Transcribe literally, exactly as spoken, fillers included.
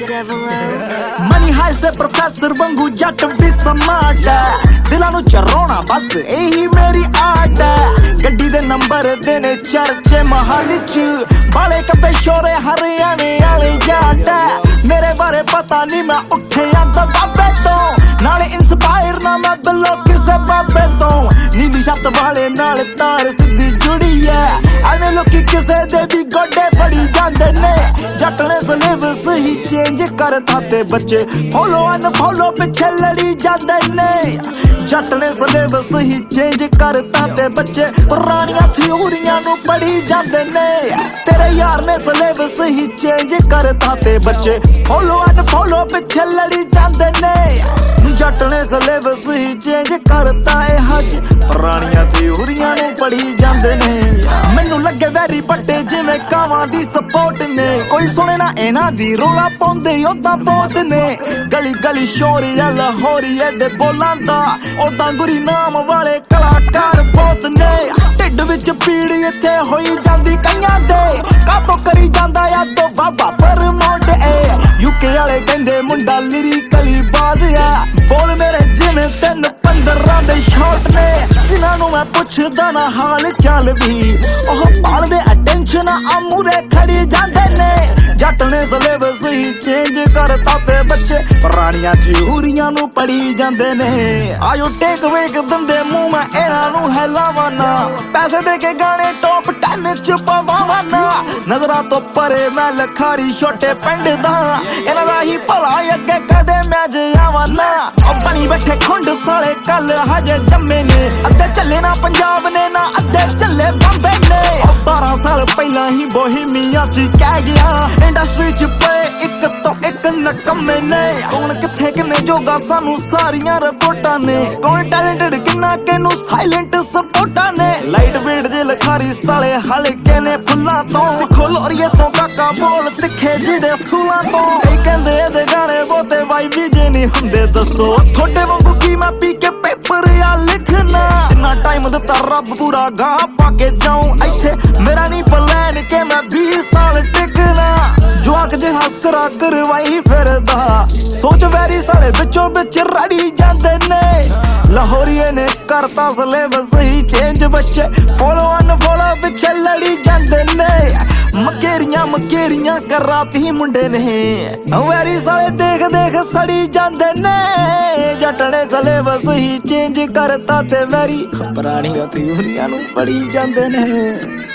Money ਹਾਈਸ ਦੇ professor ਵਾਂਗੂ ਜੱਟ ਵੀ ਸਮਾਰਟ ਹੈ, ਦਿਲਾਂ ਨੂੰ ਚਰਾਉਣਾ ਬਸ ਇਹੀ ਮੇਰੀ ਆਰਟ ਹੈ। ਗੱਡੀ ਦੇ ਨੰਬਰ ਦੇ ਨੇ ਚਰਚੇ ਮਹਾਲੀ ਚ, ਬਾਲੇ ਕੱਪੇ ਸ਼ੋਰੇ ਹਰਿਆਣੇ ਵਾਲੇ ਜੱਟ ਹੈ। ਮੇਰੇ ਬਾਰੇ ਪਤਾ ਨਹੀਂ ਮੈਂ ਉੱਠਿਆ ਦਬਾਬੇ ਤੋਂ, ਨਾਲੇ ਇੰਸਪਾਇਰ ਨਾ ਮੈਂ ਬਿੱਲੋ ਕਿਸੇ ਬਾਬੇ ਤੋਂ। ਨੀਲੀ ਛੱਤ ਵਾਲੇ ਨਾਲ ਤਾਰ ਸਿੱਧੀ ਜੁੜੀ ਐ, ਐਵੇਂ ਲੋਕੀ ਕਿਸੇ ਦੇ ਵੀ ਗੋਡੇ ਫੜੀ ਜਾਂਦੇ ਨੇ। ਜੱਟ ਨੇ ਸਿਲੇਬਸ ਹੀ ਚੇਂਜ ਕਰਤਾ ਤੇ ਬੱਚੇ ਫੋਲੋ ਅਨਫੋਲੋ ਪਿੱਛੇ ਲੜੀ ਜਾਂਦੇ ਨੇ। ਜੱਟ ਨੇ ਸਿਲੇਬਸ ਹੀ ਚੇਂਜ ਕਰਤਾ ਤੇ ਬੱਚੇ ਪੁਰਾਣੀਆਂ ਥਿਊਰੀਆਂ ਨੂੰ ਪੜੀ ਜਾਂਦੇ ਨੇ। ਤੇਰੇ ਯਾਰ ਨੇ ਸਿਲੇਬਸ ਹੀ ਚੇਂਜ ਕਰਤਾ ਤੇ ਬੱਚੇ ਫੋਲੋ ਅਨਫੋਲੋ ਪਿੱਛੇ ਲੜੀ ਜਾਂਦੇ ਨੇ। ਜੱਟ ਨੇ ਸਿਲੇਬਸ ਹੀ ਚੇਂਜ ਕਰਤਾ ਏ ਹੱਜ, ਪੁਰਾਣੀਆਂ ਥਿਊਰੀਆਂ ਨੂੰ ਪੜੀ ਜਾਂਦੇ ਨੇ। ਮੈਨੂੰ ਲੱਗੇ ਵੈਰੀ ਪੱਟੇ ਜਿਵੇਂ ਕਾਵਾਂ ਦੀ ਸਪੋਰਟ ਨੇ, ਕੋਈ ਸੁਣੇ ਨਾ ਇਹਨਾਂ ਦੀ ਰੋਲਾ ਪਾਉਂਦੇ ਉਦਾਂ ਬਹੁਤ ਨੇ। ਗਲੀ ਗਲੀ ਸ਼ੋਰੀ ਆ ਲਾਹੌਰੀਏ ਦੇ ਬੋਲਾਂ ਦਾ, ਉਦਾਂ ਗੁਰੀ ਨਾਮ ਵਾਲੇ ਕਲਾਕਾਰ ਬਹੁਤ ਨੇ। ਢਿੱਡ ਵਿੱਚ ਪੀੜ ਇੱਥੇ ਹੋਈ ਜਾਂਦੀ ਕਈਆਂ ਦੇ, ਕਾਤੋਂ ਕਰੀ ਜਾਂਦਾ ਆ ਤੋਂ ਬਾਬਾ ਪ੍ਰਮੋਟ ਏ। ਯੂਕੇ ਵਾਲੇ ਕਹਿੰਦੇ ਮੁੰਡਾ ਲਿਰਿਕਲੀ ਬਾਜ਼ ਆ, ਬੋਲ ਮੇਰੇ ਜਿਵੇਂ ਤਿੰਨ ਪੰਦਰਾਂ ਦੇ ਸ਼ਾਟ ਨੇ। ਜਿਨ੍ਹਾਂ ਨੂੰ ਮੈਂ ਪੁੱਛਦਾ ਨਾ ਹਾਲ ਚਾਲ ਵੀ, ਉਹ ਭਾਲਦੇ ਅਟੈਂਸ਼ਨ ਆ ਮੂਰੇ ਖੜੀ ਜਾਂਦੇ ਨੇ। ਜੱਟ ਨੇ ਸਿਲੇਬਸ ਹੀ ਚੇਂਜ ਕਰਤਾ ਤੇ ਬੱਚੇ ਪੁਰਾਣੀਆਂ ਥਿਊਰੀਆਂ ਨੂੰ ਪੜੀ ਜਾਂਦੇ ਨੇ। ਆਇਓ ਟੇਕ ਵੇਕ ਦਿੰਦੇ ਮੂੰਹ ਮੈਂ ਇਹਨਾਂ ਨੂੰ ਹੈਲਾਵਾਂ ਨਾ, ਪੈਸੇ ਦੇ ਕੇ ਗਾਣੇ ਟੌਪ ਟੈਨ ਚ ਪਵਾਵਾਂ ਨਾ। ਨਜ਼ਰਾਂ ਤੋਂ ਪਰੇ ਮੈਂ ਲਖਾਰੀ ਛੋਟੇ ਪਿੰਡ ਦਾ, ਇਹਨਾਂ ਦਾ ਹੀ ਭਲਾ ਅੱਗੇ ਕਦੇ ਮੈਂ ਜਾਵਾਂ ਨਾ। ਉਹ ਬਣੀ ਬੈਠੇ ਖੁੰਡ ਸਾਲੇ ਕੱਲ ਹਜੇ ਜੰਮੇ ਨੇ, ਅੱਧੇ ਚੱਲੇ ਨਾ ਪੰਜਾਬ ਨੇ ਨਾ ਅੱਧੇ ਚੱਲੇ ਬੰਬੇ ਨੇ। ਉਹ ਬਾਰਾਂ ਸਾਲ ਪਹਿਲਾਂ ਹੀ ਬੋਹੀਮੀਆ ਸੀ ਕਹਿ ਗਿਆ, ਇੰਡਸਟਰੀ ਚ ਪਏ ਇੱਕ ਤੋਂ ਇੱਕ ਨਕਮੇ ਨੇ। ਕੌਣ ਕਿੱਥੇ ਕਿੰਨੇ ਜੋਗਾ ਸਾਨੂੰ ਸਾਰੀਆਂ ਰਿਪੋਰਟਾਂ ਨੇ, ਕੌਣ ਟੈਲੈਂਟਡ ਕਿੰਨਾ ਕਿਨੂੰ ਸਾਇਲੈਂਟ ਸਪੋਰਟਾਂ ਨੇ। ਲਾਈਟ ਵੇਟ ਜੇ ਲਖਾਰੀ ਸਾਲੇ ਹਲਕੇ ਨੇ ਫੁੱਲਾਂ ਤੋਂ, ਸਿੱਖੋ ਲੋਰੀਏ ਤੋਂ ਕਾਕਾ ਬੋਲ ਤਿੱਖੇ ਜਿਹਦੇ ਸੂਲਾਂ ਤੋਂ। ਕਈ ਕਹਿੰਦੇ ਇਹਦੇ ਗਾਣੇ ਬਹੁਤੇ ਵਾਈਬੀ ਜੇ ਨਹੀਂ ਹੁੰਦੇ, ਦੱਸੋ ਤੁਹਾਡੇ ਵਾਂਗੂ ਕੀ ਮੈਂ ਪੀ ਕੇ ਪੇਪਰ ਆ ਲਿਖਣਾ। ਜਿੰਨਾ ਟਾਈਮ ਦਿੱਤਾ ਰੱਬ ਪੂਰਾ ਗਾਹ ਪਾ ਕੇ ਜਾਊਂ ਇੱਥੇ, ਮੇਰਾ ਨਹੀਂ ਪਲਾਨ ਕਿ ਮੈਂ ਵੀਹ ਸਾਲ ਟਿਕਣਾ। ਜਵਾਕ ਜੇ ਹਸਰਾ ਕਰਵਾਈ ਫਿਰਦਾ, ਸੋਚ ਵੈਰੀ ਸਾਲੇ ਵਿੱਚੋਂ ਵਿੱਚ ਰੜੀ ਜਾਂਦੇ ਨੇ। ਲਾਹੌਰੀਏ ਨੇ ਕਰਤਾ ਸਿਲੇਬਸ ਹੀ ਚੇਂਜ, ਬੱਚੇ ਫੋਲੋ ਅਨਫੋਲੋ ਪਿੱਛੇ ਲੜੀ ਜਾਂਦੇ ਨੇ। ਮਕੇਰੀਆਂ ਮਕੇਰੀਆਂ ਕਰਾਤੀ ਮੁੰਡੇ ਨੇ, ਵੈਰੀ ਸਾਲੇ ਦੇਖ ਦੇਖ ਸੜੀ ਜਾਂਦੇ ਨੇ। ਜੱਟ ਨੇ ਸਿਲੇਬਸ ਹੀ ਚੇਂਜ ਕਰਤਾ ਤੇ ਵੈਰੀ ਪੁਰਾਣੀਆਂ ਥਿਊਰੀਆਂ ਨੂੰ ਪੜੀ ਜਾਂਦੇ ਨੇ।